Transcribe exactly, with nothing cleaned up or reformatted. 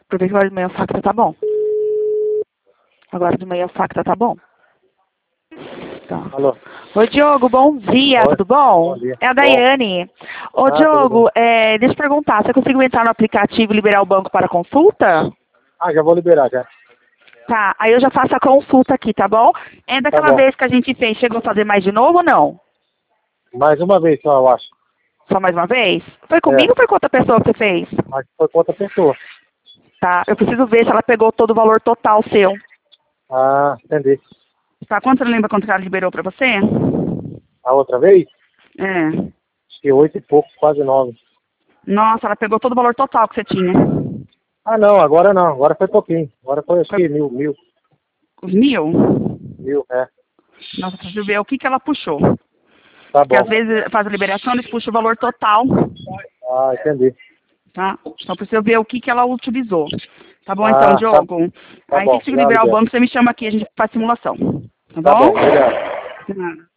Por que agora de manhã facta tá bom? Agora de manhã facta tá bom? Tá. Alô? Oi, Diogo, bom dia, Oi. tudo bom? Bom dia. É a Bom. Daiane. Ô, Ah, tudo Diogo, bem. é, deixa eu perguntar, você conseguiu entrar no aplicativo e liberar o banco para consulta? Ah, já vou liberar, já. Tá, aí eu já faço a consulta aqui, tá bom? É Tá daquela bom. vez que a gente fez, chegou a fazer mais de novo ou não? Mais uma vez só, eu acho. Só mais uma vez? Foi É. comigo ou foi com outra pessoa que você fez? Acho que foi com outra pessoa. Tá, eu preciso ver se ela pegou todo o valor total seu. Ah, entendi. Tá, quanto você não lembra quanto ela liberou pra você? A outra vez? É. Acho que oito e pouco, quase nove. Nossa, ela pegou todo o valor total que você tinha. Ah, não, agora não. Agora foi pouquinho. Agora foi, acho Foi que mil, mil. os mil? Mil, é. Nossa, preciso ver o que, que ela puxou. Tá Porque bom. às vezes faz a liberação, eles puxam o valor total, Ah, entendi. tá? Então preciso ver o que, que ela utilizou. Tá bom então, Ah, tá, Diogo? tá Aí se bom. você Já liberar o libero. banco, você me chama aqui, a gente faz simulação. Tá Tá bom? bom, obrigado. De nada.